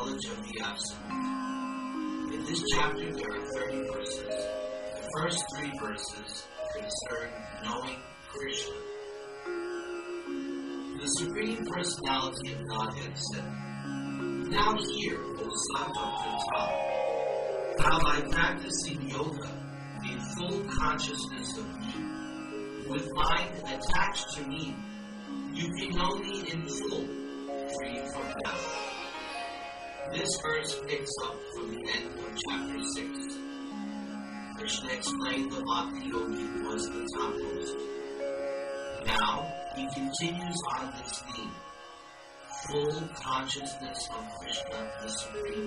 knowledge of the Absolute. In this chapter there are 30 verses. The first 3 verses concern knowing Krishna. The Supreme Personality of Godhead said, "Now hear, O son of Pritha, how by practicing yoga in full consciousness of me, with mind attached to me, you can know me in full, free from doubt." This verse picks up from the end of chapter 6. Krishna explained the Bhakti Yogi was the topmost. Now, he continues on this theme, full consciousness of Krishna, the Supreme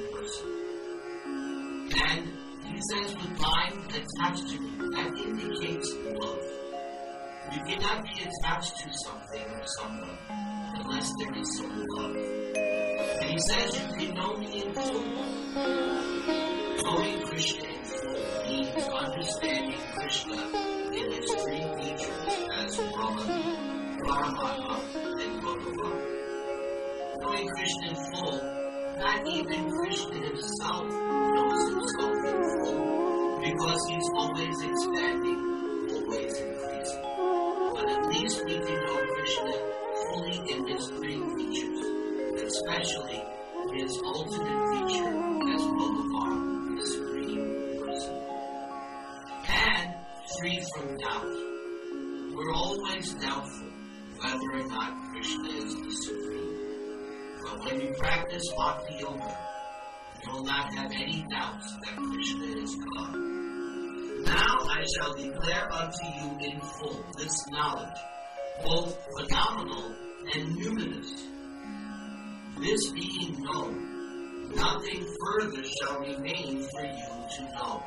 Person. And he says, with mind attached to me, that indicates love. You cannot be attached to something or someone unless there is some love. And he says, you can know me in full. Knowing Krishna in full means understanding Krishna in his 3 features as Brahman, Paramatma, and Bhagavan. Knowing Krishna in full, not even Krishna himself knows himself in full, because he's always expanding, always increasing. But at least we can know Krishna fully in his 3 features, especially his ultimate feature as Bhagavan, the Supreme Person. And free from doubt. We're always doubtful whether or not Krishna is the Supreme. But when you practice Bhakti Yoga, you will not have any doubts that Krishna is God. Now I shall declare unto you in full this knowledge, both phenomenal and numinous. This being known, nothing further shall remain for you to know.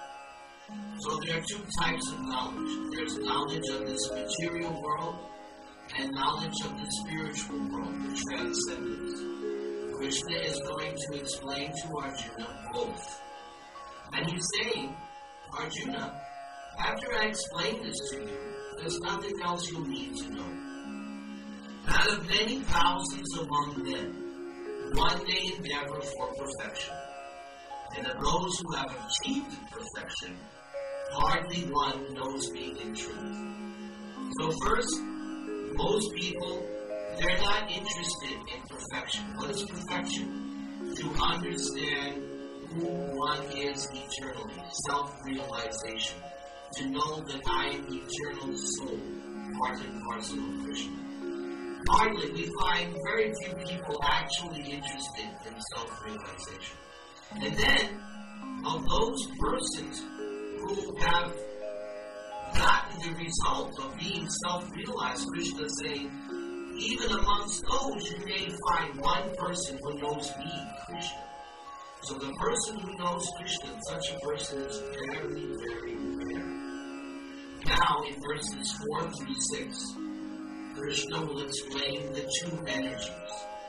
So there are 2 types of knowledge. There's knowledge of this material world and knowledge of the spiritual world, the transcendence. Krishna is going to explain to Arjuna both. And he's saying, Arjuna, after I explain this to you, there's nothing else you'll need to know. Out of many thousands among men, one may endeavor for perfection. And of those who have achieved perfection, hardly one knows me in truth. So first, most people, they're not interested in perfection. What is perfection? To understand who one is eternally, self-realization. To know that I am the eternal soul, part and parcel of Krishna. Hardly, we find very few people actually interested in self-realization. And then, of those persons who have gotten the result of being self-realized, Krishna is saying, even amongst those you may find one person who knows me, Krishna. So the person who knows Krishna, such a person is very, very rare. Now, in verses 4 through 6, Krishna will explain the 2 energies.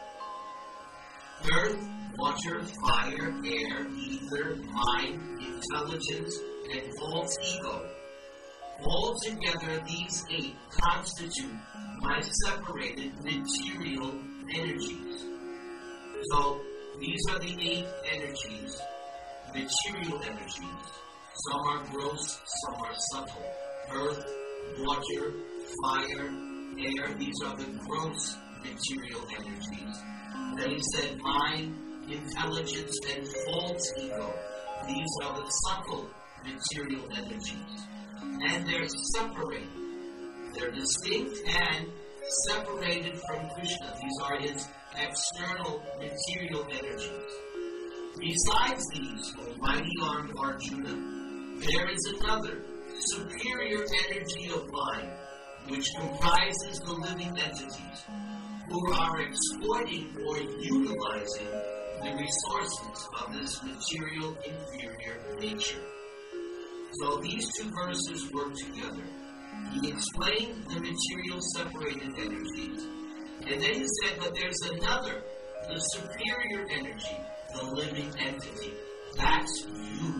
Earth, water, fire, air, ether, mind, intelligence, and false ego. Altogether, these 8 constitute my separated material energies. So, these are the 8 energies, material energies. Some are gross, some are subtle. Earth, water, fire, air, these are the gross material energies. Then he said mind, intelligence, and false ego. These are the subtle material energies. And they're separated. They're distinct and separated from Krishna. These are his external material energies. Besides these, O mighty armed Arjuna, there is another, superior energy of mind, which comprises the living entities, who are exploiting or utilizing the resources of this material inferior nature. So these 2 verses work together. He explained the material separated energies, and then he said, but there's another, the superior energy, the living entity. That's you.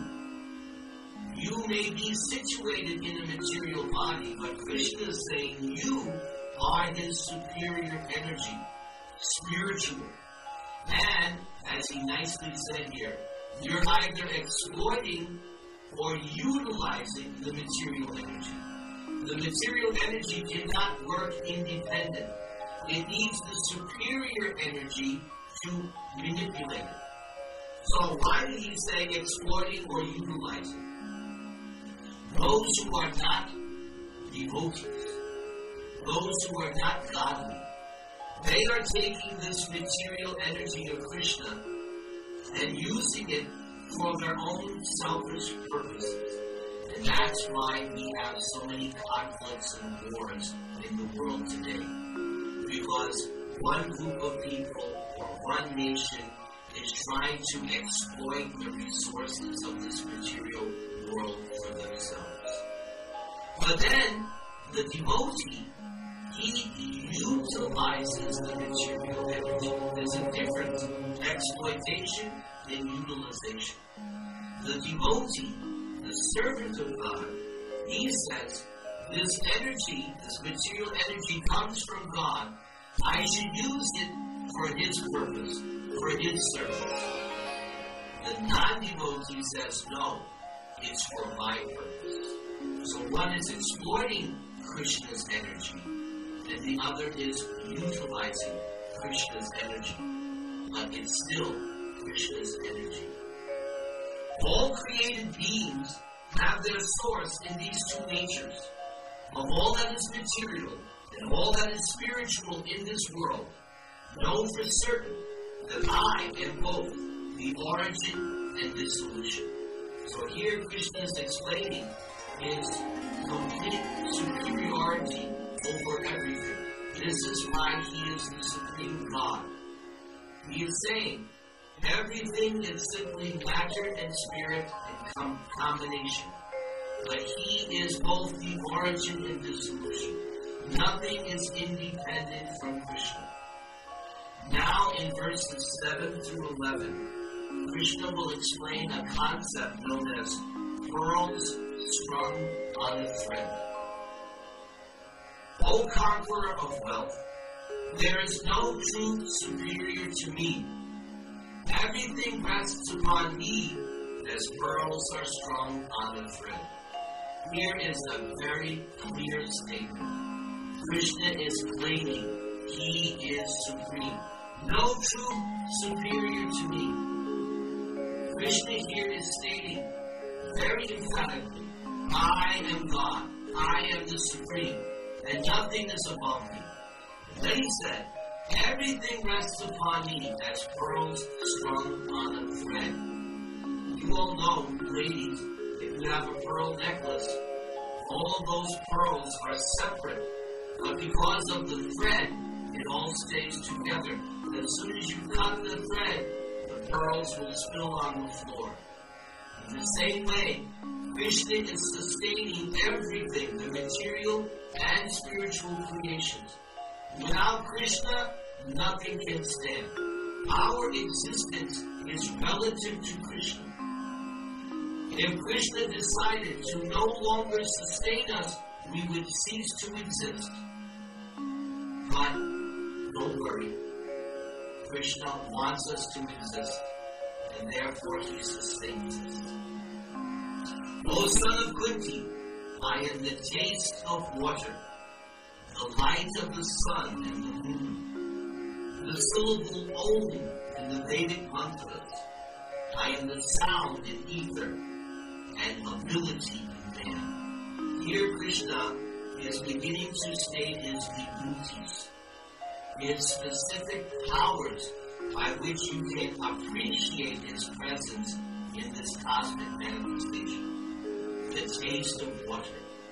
You may be situated in a material body, but Krishna is saying you are his superior energy, spiritual. And as he nicely said here, you're either exploiting or utilizing the material energy. The material energy cannot work independent. It needs the superior energy to manipulate it. So why did he say exploiting or utilizing? Those who are not devotees, those who are not godly, they are taking this material energy of Krishna and using it for their own selfish purposes. And that's why we have so many conflicts and wars in the world today. Because one group of people or one nation is trying to exploit the resources of this material world for themselves. But then, the devotee, he utilizes the material energy. There's a difference in exploitation and utilization. The devotee, the servant of God, he says, this energy, this material energy comes from God. I should use it for his purpose, for his service. The non-devotee says, no, it's for my purpose. So one is exploiting Krishna's energy, and the other is utilizing Krishna's energy. But it's still Krishna's energy. All created beings have their source in these two natures. Of all that is material and all that is spiritual in this world, know for certain that I am both the origin and dissolution. So here Krishna is explaining his complete superiority over everything. This is why he is the supreme God. He is saying everything is simply matter and spirit in combination. But he is both the origin and dissolution. Nothing is independent from Krishna. Now in verses 7 through 11, Krishna will explain a concept known as pearls strung on a thread. O conqueror of wealth, there is no truth superior to me. Everything rests upon me as pearls are strung on a thread. Here is a very clear statement. Krishna is claiming he is supreme. No truth superior to me. Krishna here is stating very emphatically, I am God. I am the supreme. And nothing is above me. Then he said, everything rests upon me as pearls strung on a thread. You all know, ladies, if you have a pearl necklace, all of those pearls are separate. But because of the thread, it all stays together. As soon as you cut the thread, the pearls will spill on the floor. In the same way, Krishna is sustaining everything, the material and spiritual creations. Without Krishna, nothing can stand. Our existence is relative to Krishna. If Krishna decided to no longer sustain us, we would cease to exist. But don't worry. Krishna wants us to exist, and therefore he sustains us. O son of Kunti, I am the taste of water, the light of the sun and the moon, the syllable Om in the Vedic mantras. I am the sound in ether and ability in man. Here Krishna is beginning to state his vibhutis, his specific powers by which you can appreciate his presence in this cosmic manifestation. The taste of water.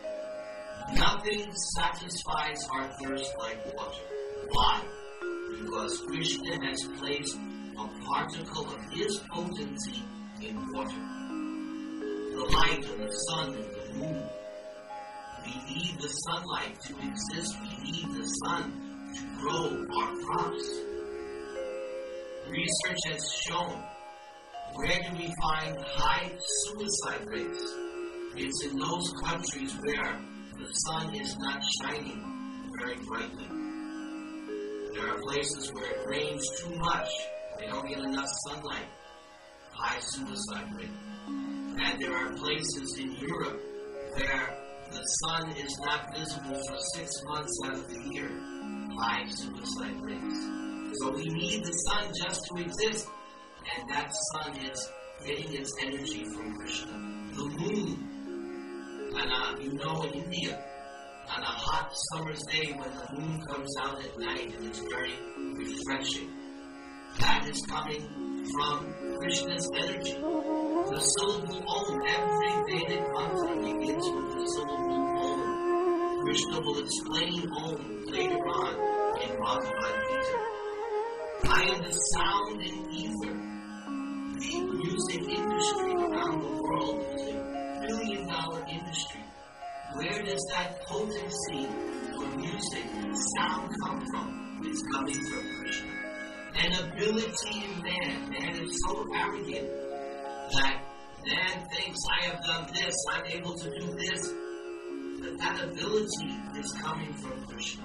Nothing satisfies our thirst like water. Why? Because Krishna has placed a particle of his potency in water. The light of the sun and the moon. We need the sunlight to exist. We need the sun to grow our crops. Research has shown, where do we find high suicide rates? It's in those countries where the sun is not shining very brightly. There are places where it rains too much They don't get enough sunlight. High suicide rate. And there are places in Europe where the sun is not visible for 6 months out of the year. High suicide rates. So we need the sun just to exist. And that sun is getting its energy from Krishna. The moon. And in India, on a hot summer's day when the moon comes out at night and it's very refreshing, that is coming from Krishna's energy. The syllable Om, every Vedic mantra begins with the syllable Om. Krishna will explain Om later on in Bhagavad Gita. I am the sound and ether. The music industry around the world is a billion-dollar industry. Where does that potency for music and sound come from? It's coming from Krishna. An ability in man. Man is so arrogant that man thinks, I have done this, I'm able to do this. But that ability is coming from Krishna.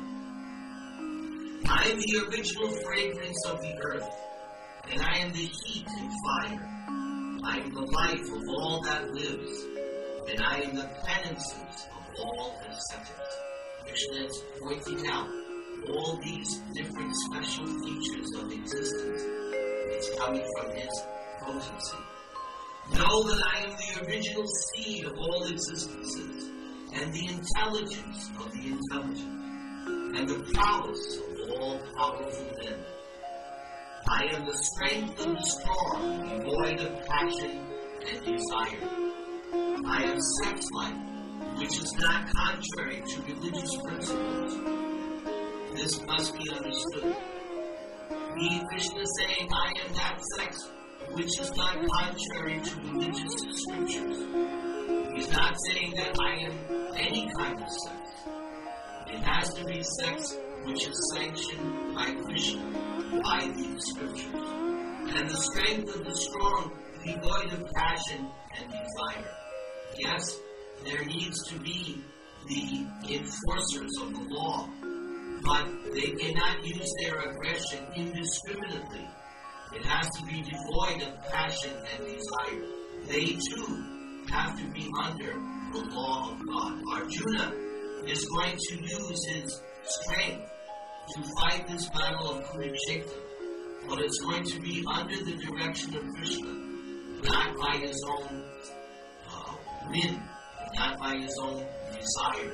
I am the original fragrance of the earth, and I am the heat and fire. I am the life of all that lives, and I am the penances of all ascetics. Krishna is pointing out all these different special features of existence. It's coming from his potency. Know that I am the original seed of all existences, and the intelligence of the intelligent, and the prowess of all powerful men. I am the strength of the strong, devoid of passion and desire. I am sex life, which is not contrary to religious principles. This must be understood. Krishna is saying, I am that sex which is not contrary to religious scriptures. He's not saying that I am any kind of sex. It has to be sex which is sanctioned by Krishna, by the scriptures. And the strength of the strong, devoid of passion and desire. Yes, there needs to be the enforcers of the law, but they cannot use their aggression indiscriminately. It has to be devoid of passion and desire. They too have to be under the law of God. Arjuna is going to use his strength to fight this battle of Kurukshetra, but it's going to be under the direction of Krishna, not by his own whim, not by his own desire.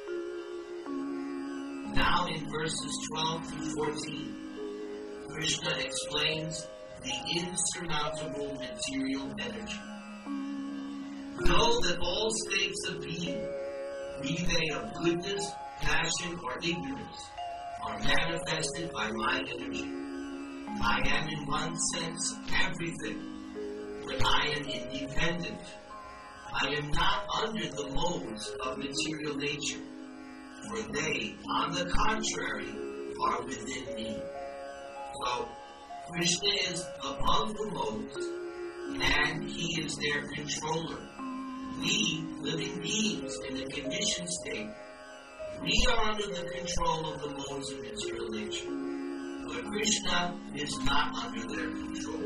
Now in verses 12 through 14, Krishna explains the insurmountable material energy. Know that all states of being, be they of goodness, passion, or ignorance, are manifested by my energy. I am in one sense everything, but I am independent. I am not under the modes of material nature, for they, on the contrary, are within me. So, Krishna is above the modes, and he is their controller. We, living beings in a conditioned state, we are under the control of the modes of material nature. But Krishna is not under their control.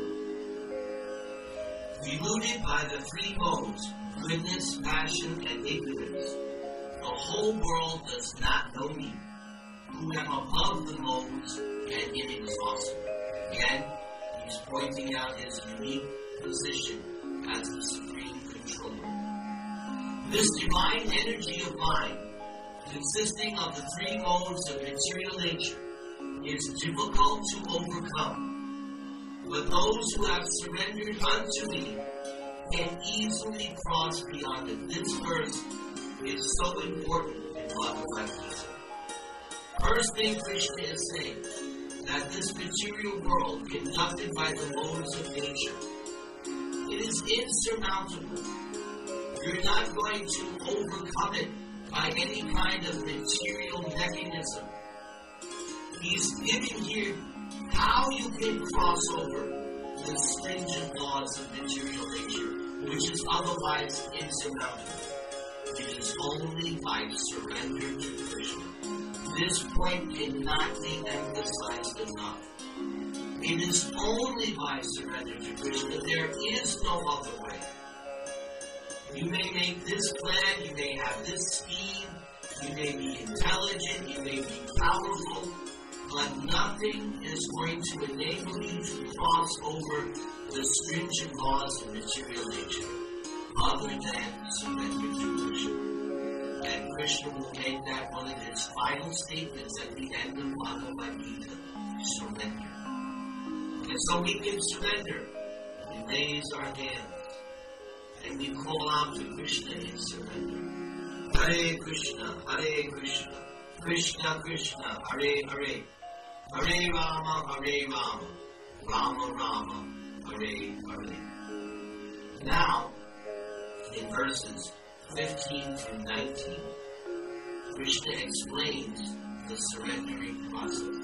Deluded by the three modes, goodness, passion, and ignorance, the whole world does not know me, who am above the modes and inexhaustible. Again, he's pointing out his unique position as the supreme controller. This divine energy of mind, consisting of the three modes of material nature, is difficult to overcome. But those who have surrendered unto me can easily cross beyond it. This verse is so important in Bhagavad Gita. First thing Krishna is saying, that this material world, conducted by the modes of nature, it is insurmountable. You're not going to overcome it by any kind of material mechanism. He's giving here how you can cross over the stringent laws of material nature, which is otherwise insurmountable. It is only by surrender to Krishna. This point cannot be emphasized enough. It is only by surrender to Krishna. There is no other way. You may make this plan, you may have this scheme, you may be intelligent, you may be powerful, but nothing is going to enable you to cross over the stringent laws of material nature other than surrender to Krishna. And Krishna will make that one of his final statements at the end of Bhagavad Gita: surrender. And so we can surrender. We raise our hands and we call out to Krishna in surrender. Hare Krishna, Krishna Krishna, Hare Hare, Hare Rama, Rama Rama, Hare Hare. Now, in verses 15 through 19, Krishna explains the surrendering process.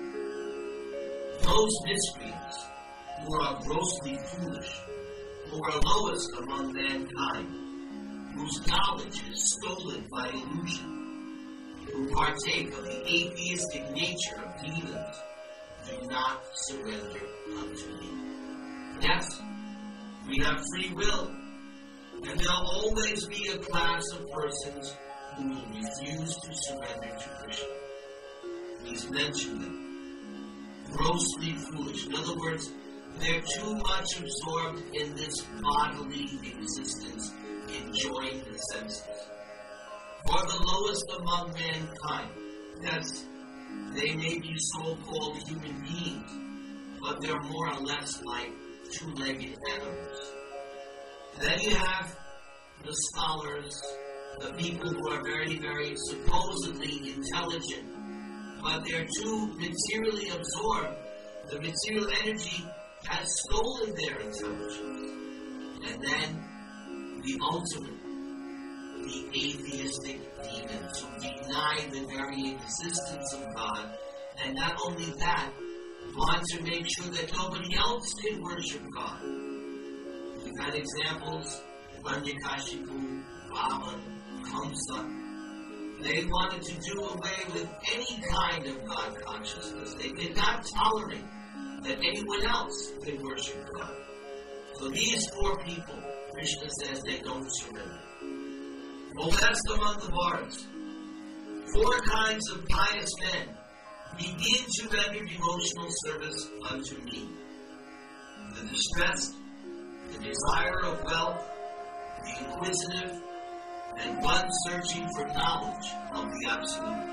Those miscreants who are grossly foolish, who are lowest among mankind, whose knowledge is stolen by illusion, who partake of the atheistic nature of demons, do not surrender unto me. Yes, we have free will, and there'll always be a class of persons who will refuse to surrender to Krishna. He's mentioned them. Grossly foolish. In other words, they're too much absorbed in this bodily existence, enjoying the senses. For the lowest among mankind, yes, they may be so-called human beings, but they're more or less like two-legged animals. Then you have the scholars, the people who are very, very supposedly intelligent, but they're too materially absorbed. The material energy has stolen their intelligence. And then the ultimate, the atheistic demons who deny the very existence of God, and not only that, want to make sure that nobody else can worship God. We've had examples: Hiranyakashipu, Ravan, Kamsa. They wanted to do away with any kind of God consciousness. They did not tolerate that anyone else could worship God. So these four people, Krishna says, they don't surrender. Well, that's among the bards. Four kinds of pious men begin to render devotional service unto me: the distressed, the desire of wealth, the inquisitive, and one searching for knowledge of the Absolute.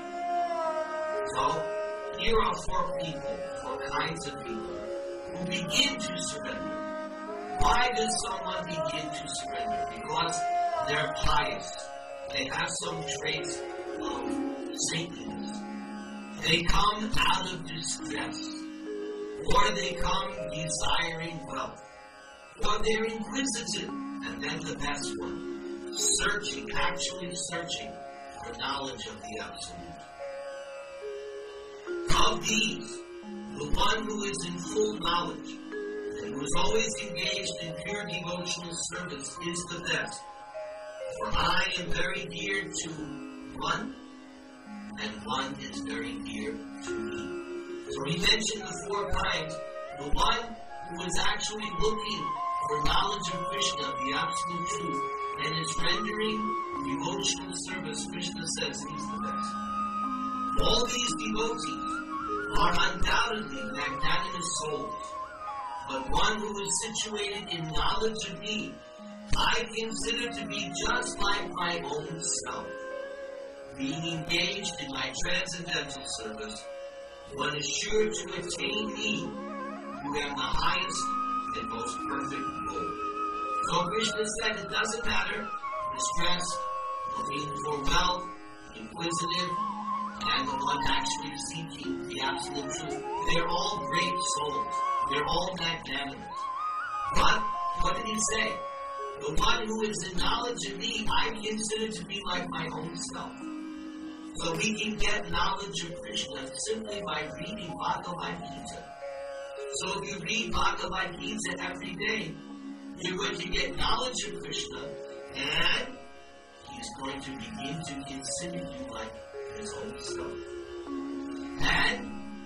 So, here are four people, four kinds of people, who begin to surrender. Why does someone begin to surrender? Because they're pious. They have some traits of saintliness. They come out of distress, or they come desiring wealth, or they're inquisitive, and then the best one, searching, actually searching for knowledge of the Absolute. Of these, the one who is in full knowledge and who is always engaged in pure devotional service is the best. For I am very dear to one, and one is very dear to me. So he mentioned the four kinds. The one who is actually looking for knowledge of Krishna, the Absolute Truth, and is rendering devotional service, Krishna says he's the best. All these devotees are undoubtedly magnanimous souls, but one who is situated in knowledge of me, I consider to be just like my own self. Being engaged in my transcendental service, one is sure to attain me, who am the highest and most perfect goal. So Krishna said it doesn't matter, distressed, looking for wealth, inquisitive, and the one actually seeking the Absolute Truth. They're all great souls. They're all magnanimous. But, what did he say? The one who is in knowledge of me, I consider to be like my own self. So we can get knowledge of Krishna simply by reading Bhagavad Gita. So if you read Bhagavad Gita every day, you're going to get knowledge of Krishna, and he's going to begin to consider you like his own self. And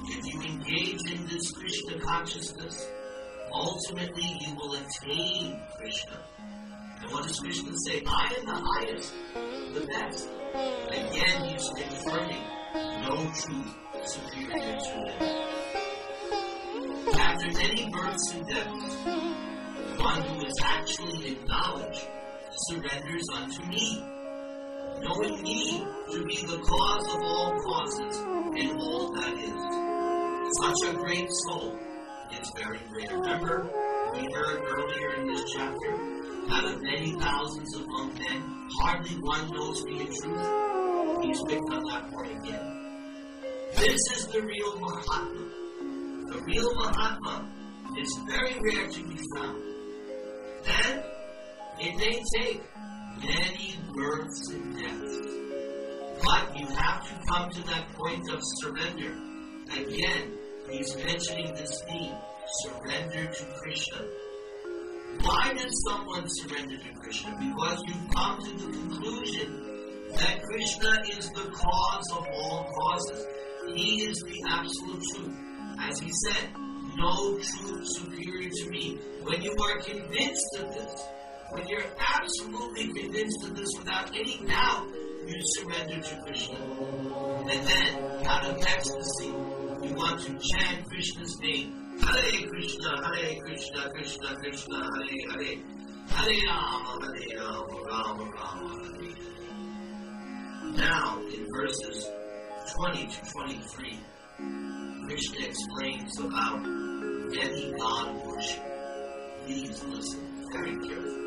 If you engage in this Krishna consciousness, ultimately you will attain Krishna. And what does Krishna say? I am the highest, the best. Again, he's confirming no truth superior to him. After many births and deaths, one who is actually acknowledged surrenders unto me, knowing me to be the cause of all causes and all that is. Such a great soul is very rare. Remember, we heard earlier in this chapter, out of many thousands of monk men, hardly one knows me in truth. He's picked on that point again. This is the real Mahatma. The real Mahatma is very rare to be found. And it may take many births and deaths. But you have to come to that point of surrender. Again, he's mentioning this theme, surrender to Krishna. Why does someone surrender to Krishna? Because you come to the conclusion that Krishna is the cause of all causes. He is the absolute truth. As he said, no truth superior to me. When you are convinced of this, when you're absolutely convinced of this without any doubt, you surrender to Krishna. And then, out of ecstasy, you want to chant Krishna's name. Hare Krishna, Krishna Krishna, Hare Hare. Hare Rama, Rama Rama, Hare. Now, in verses 20 to 23, Krishna explains about demigod worship. Please listen very carefully.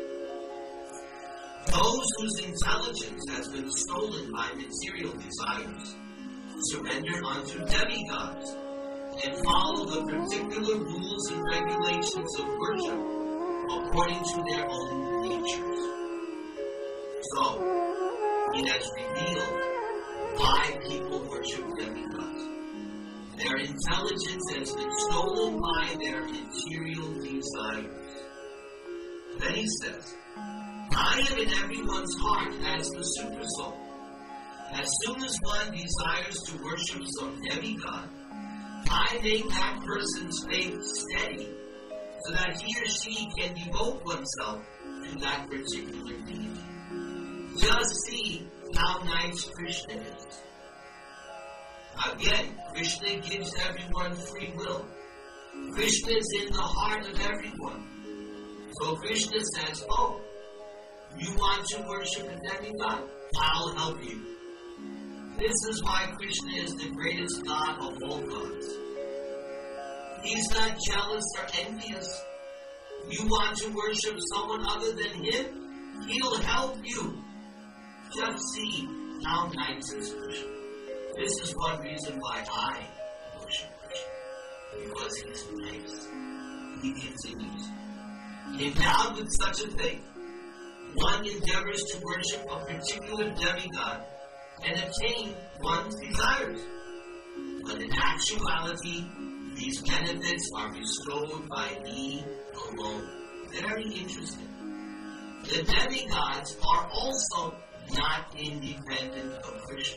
Those whose intelligence has been stolen by material desires surrender unto demigods and follow the particular rules and regulations of worship according to their own natures. So, he has revealed why people worship demigods. Their intelligence has been stolen by their material desires. Then he says, I am in everyone's heart as the supersoul. As soon as one desires to worship some demigod, I make that person's faith steady so that he or she can devote oneself to that particular deity. Just see how nice Krishna is. Again, Krishna gives everyone free will. Krishna is in the heart of everyone. So Krishna says, oh, you want to worship a demigod? I'll help you. This is why Krishna is the greatest God of all gods. He's not jealous or envious. You want to worship someone other than him? He'll help you. Just see how nice is Krishna. This is one reason why I worship Krishna. Because he's nice. He continues. Endowed with such a faith, one endeavors to worship a particular demigod and obtain one's desires. But in actuality, these benefits are bestowed by me alone. Very interesting. The demigods are also not independent of Krishna.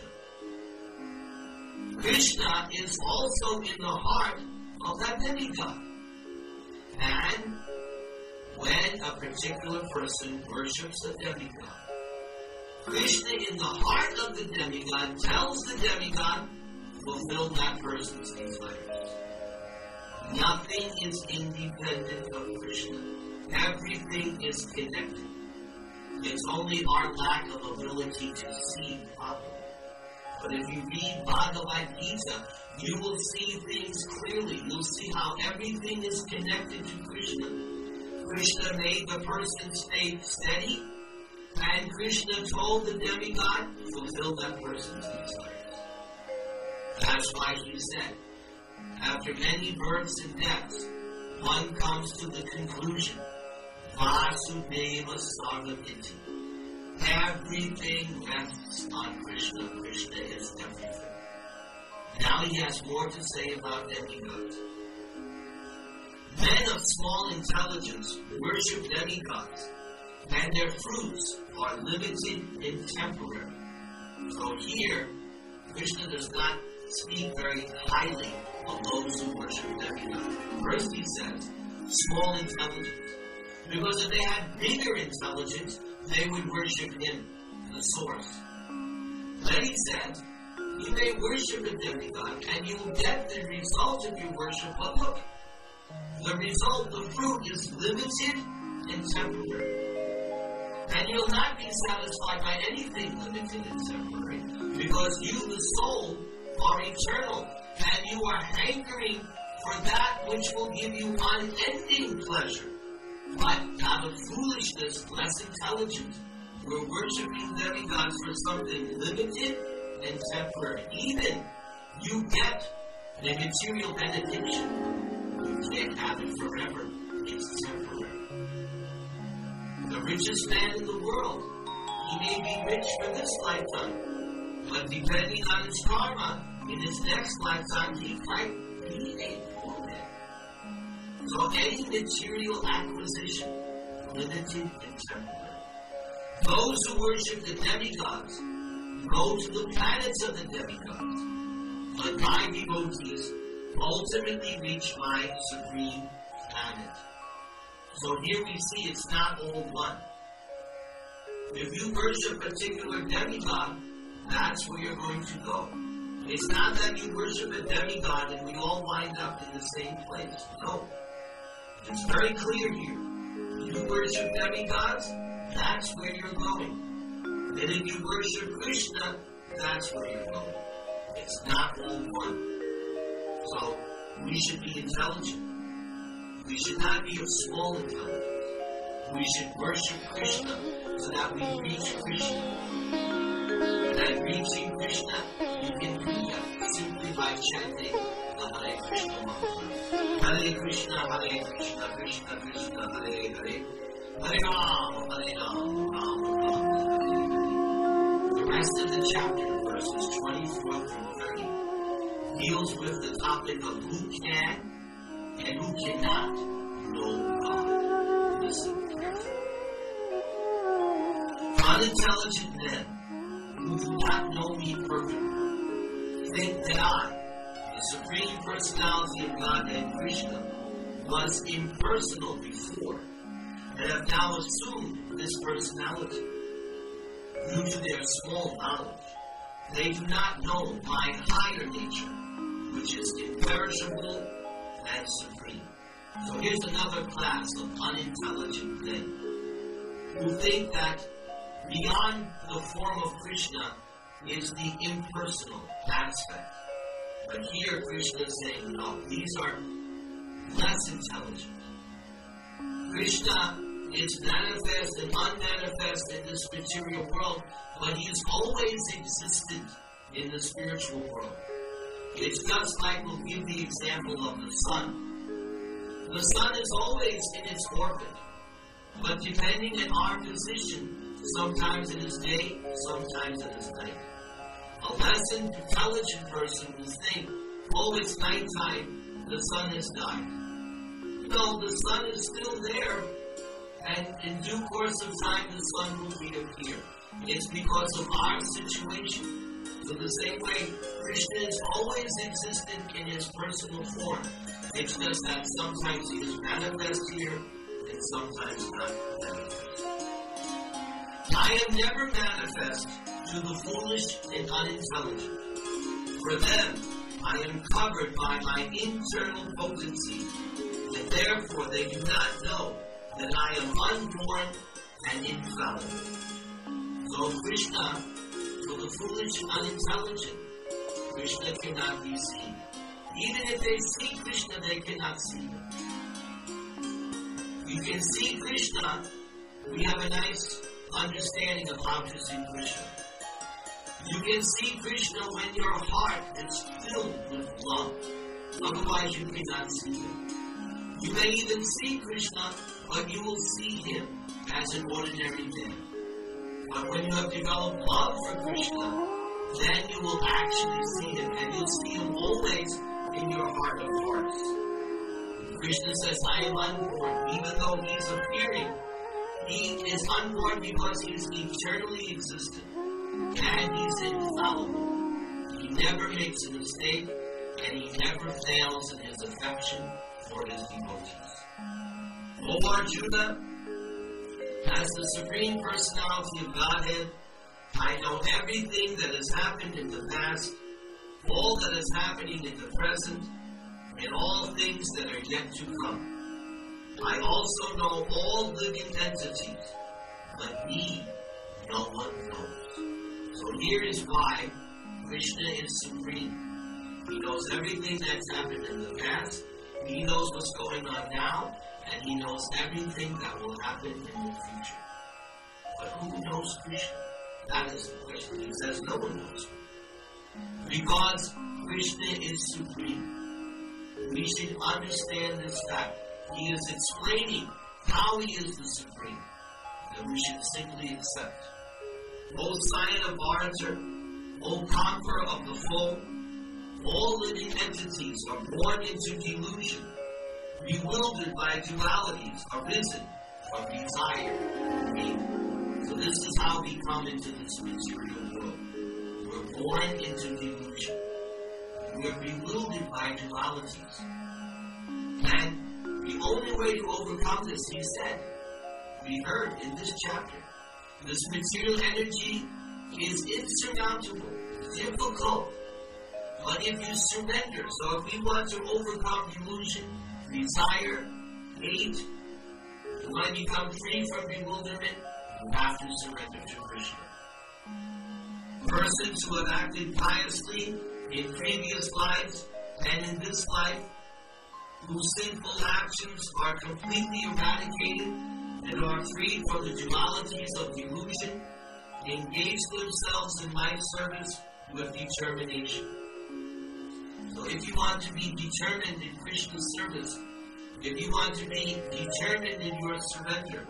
Krishna is also in the heart of that demigod. And when a particular person worships a demigod, Krishna in the heart of the demigod tells the demigod, fulfill that person's desires. Nothing is independent of Krishna. Everything is connected. It's only our lack of ability to see properly. But if you read Bhagavad Gita, you will see things clearly. You'll see how everything is connected to Krishna. Krishna made the person's faith steady, and Krishna told the demigod, fulfill that person's desires. That's why he said, after many births and deaths, one comes to the conclusion, Vasudeva Sarvamiti. Everything rests on Krishna. Krishna is everything. Now he has more to say about demigods. Men of small intelligence worship demigods, and their fruits are limited and temporary. So here, Krishna does not speak very highly of those who worship demigods. First he says, small intelligence. Because if they had bigger intelligence, they would worship him, the source. Then he says, you may worship a demigod, and you will get the result of your worship, but look, the result, the fruit, is limited and temporary. And you'll not be satisfied by anything limited and temporary, because you, the soul, are eternal, and you are hankering for that which will give you unending pleasure. But out of foolishness, less intelligent, we're worshiping demigods for something limited and temporary. Even you get a material benediction, you can't have it forever. It's temporary. The richest man in the world, he may be rich for this lifetime, but depending on his karma, in his next lifetime, he might be a poor man. So any material acquisition, limited and temporary. Those who worship the demigods go to the planets of the demigods, but my devotees ultimately reach my supreme planet. So here we see it's not all one. If you worship a particular demigod, that's where you're going to go. It's not that you worship a demigod and we all wind up in the same place. No. It's very clear here. You worship demigods, that's where you're going. And if you worship Krishna, that's where you're going. It's not all one. So, we should be intelligent. We should not be of small intelligence. We should worship Krishna so that we reach Krishna. And reaching Krishna, you can do that simply by chanting the Hare Krishna mantra. Hare Krishna, Krishna Krishna, Hare Hare. Hare Ram, Ram Ram. The rest of the chapter, verses 24 through 30, deals with the topic of who can and who cannot know God. Listen carefully. Unintelligent men who do not know me perfectly think that I, the Supreme Personality of Godhead Krishna, was impersonal before and have now assumed this personality. Due to their small knowledge, they do not know my higher nature, which is imperishable and supreme. So here's another class of unintelligent men who think that beyond the form of Krishna is the impersonal aspect. But here Krishna is saying, no, these are less intelligent. Krishna is manifest and unmanifest in this material world, but he has always existed in the spiritual world. It's just like we'll give the example of the sun. The sun is always in its orbit, but depending on our position, sometimes it is day, sometimes it is night. A less intelligent person will think, oh, it's nighttime, the sun has died. No, the sun is still there, and in due course of time, the sun will reappear. It's because of our situation. So the same way, Krishna has always existed in his personal form. It's just that sometimes he is manifest here, and sometimes not manifest. I am never manifest to the foolish and unintelligent. For them, I am covered by my internal potency, and therefore they do not know that I am unborn and infallible. So Krishna, for the foolish and unintelligent, Krishna cannot be seen. Even if they see Krishna, they cannot see him. You can see Krishna. We have a nice understanding of how to see Krishna. You can see Krishna when your heart is filled with love. Otherwise, you cannot see him. You may even see Krishna, but you will see him as an ordinary man. But when you have developed love for Krishna, then you will actually see him, and you'll see him always in your heart of hearts. Krishna says, I am unborn, even though he is appearing. He is unborn because he is eternally existent, and he's infallible. He He never makes a mistake, and he never fails in his affection for his devotees. O Lord Judah, as the Supreme Personality of Godhead, I know everything that has happened in the past, all that is happening in the present, and all things that are yet to come. I also know all living entities, but thee no one knows. So here is why Krishna is supreme. He knows everything that's happened in the past, he knows what's going on now, and he knows everything that will happen in the future. But who knows Krishna? That is the question. He says no one knows. Because Krishna is supreme, we should understand this fact. He is explaining how he is the supreme, and we should simply accept. O Scion of Bharata, O conqueror of the foe, all living entities are born into delusion, bewildered by dualities, arisen from desire and greed. So this is how we come into this material world. We're born into delusion. We are bewildered by dualities. And the only way to overcome this, he said, we heard in this chapter, this material energy is insurmountable, difficult. But if you surrender, so if we want to overcome delusion, desire, hate, you want to become free from bewilderment, you have to surrender to Krishna. Persons who have acted piously in previous lives and in this life, whose sinful actions are completely eradicated and are freed from the dualities of delusion, engage themselves in my service with determination. So if you want to be determined in Krishna's service, if you want to be determined in your surrender,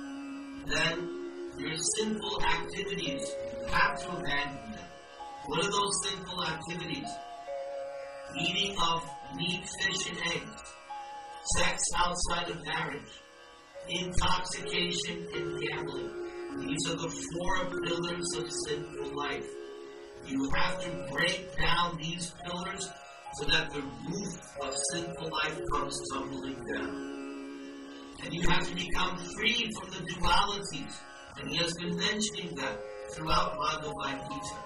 then your sinful activities, you have to abandon them. What are those sinful activities? Eating of meat, fish, and eggs, sex outside of marriage, intoxication, and gambling. These are the 4 pillars of sinful life. You have to break down these pillars so that the roof of sinful life comes tumbling down. And you have to become free from the dualities. And he has been mentioning that throughout Bhagavad Gita.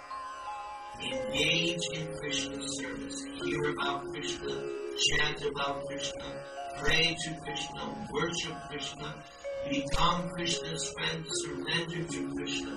Engage in Krishna's service. Hear about Krishna, chant about Krishna, pray to Krishna, worship Krishna, become Krishna's friend, surrender to Krishna.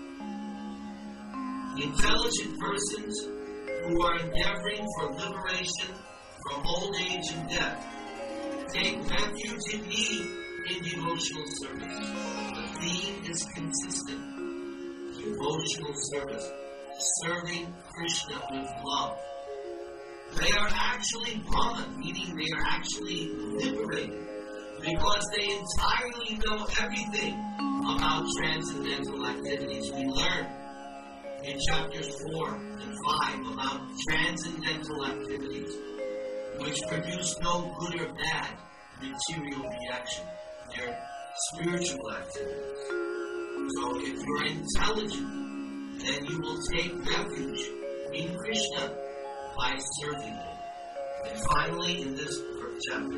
Intelligent persons who are endeavoring for liberation from old age and death take refuge in me in devotional service. The theme is consistent. Devotional service. Serving Krishna with love. They are actually Brahman, meaning they are actually liberated, because they entirely know everything about transcendental activities. We learn in chapters 4 and 5 about transcendental activities, which produce no good or bad material reaction. They're spiritual activities. So if you're intelligent, then you will take refuge in Krishna by serving him. And finally, in this chapter,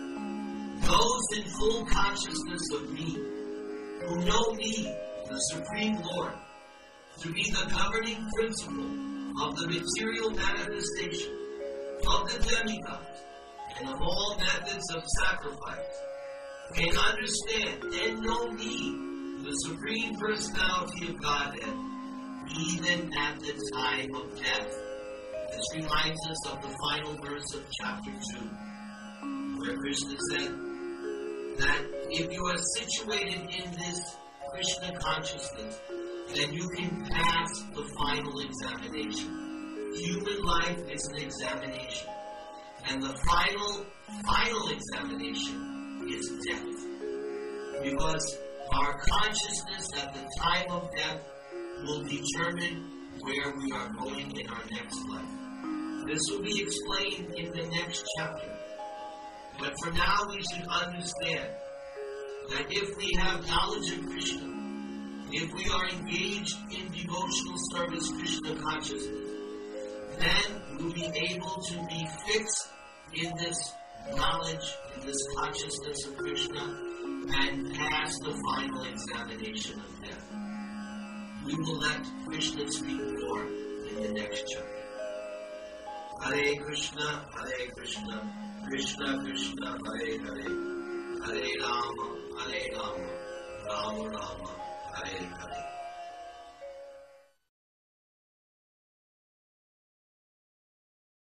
those in full consciousness of me, who know me, the Supreme Lord, to be the governing principle of the material manifestation of the demigods and of all methods of sacrifice, can understand and know me, the Supreme Personality of Godhead, even at the time of death. This reminds us of the final verse of chapter 2, where Krishna said that if you are situated in this Krishna consciousness, then you can pass the final examination. Human life is an examination, and the final examination is death. Because our consciousness at the time of death will determine where we are going in our next life. This will be explained in the next chapter. But for now, we should understand that if we have knowledge of Krishna, if we are engaged in devotional service, Krishna consciousness, then we'll be able to be fixed in this knowledge, in this consciousness of Krishna, and pass the final examination of death. We will let Krishna speak more in the next chapter. Hare Krishna, Krishna Krishna, Hare Hare, Hare Rama, Rama Rama, Hare Hare.